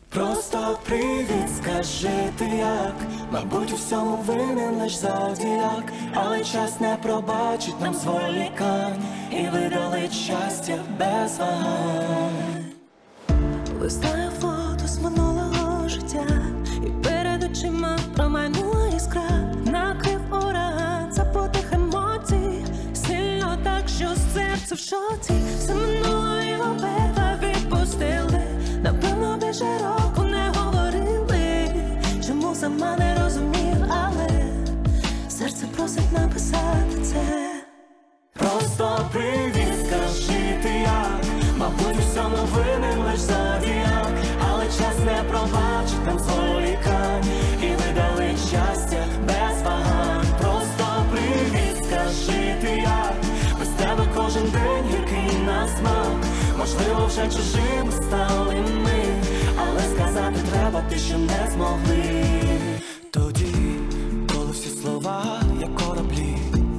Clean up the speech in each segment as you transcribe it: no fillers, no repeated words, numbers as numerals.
Просто привіт, скажи ти як. Мабуть, у всьому винен лиш зодіак, але час не пробачить нам зволікань і видалить щастя без вагань. Листаю фото з минулого життя, і перед очима промайнула іскра. Накрив ураган забутих емоцій, сильно так, що серце в шоці. Все минуло і обидва відпустили. Напевно, більше року не говорили. Чому сама не розумію, але серце просить написати це. Просто привіт, скажи ти як. Мабуть, у всьому винен лиш зодіак, але час не пробачить нам зволікань і видалить щастя без вагань. Просто привіт, скажи ти як. Без тебе кожен день гіркий на смак. Можливо, вже чужими стали ми, але сказати треба те, що не змогли. Тоді, коли всі слова, як кораблі,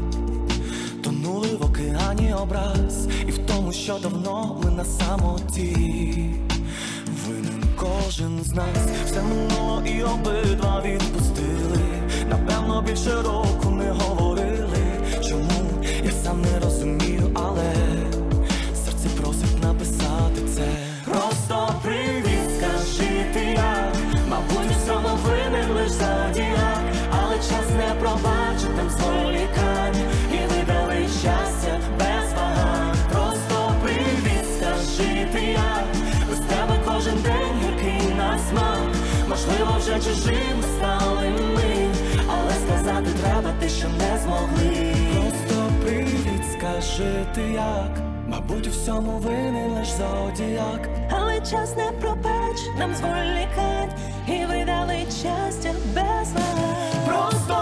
тонули в океані образ, і в тому, що давно ми на самоті. Винен кожен з нас, все минуло і обидва відпустили. Напевно, більше року не говорили. Чому? Я сам не розумію, але серце просить написати це. Просто привіт, скажи ти як. Мабуть, у всьому винен лиш зодіак, але час не пробачить нам зволікань і видалить щастя без вагань. Просто привіт, скажи ти як. Без тебе кожен день гіркий на смак. Можливо, вже чужими стали ми, але сказати треба те, що не змогли. Просто привіт, скажи ти як. Мабуть, у всьому винен лиш зодіак, але час не пробачить нам зволікань і видалить щастя без вагань. Просто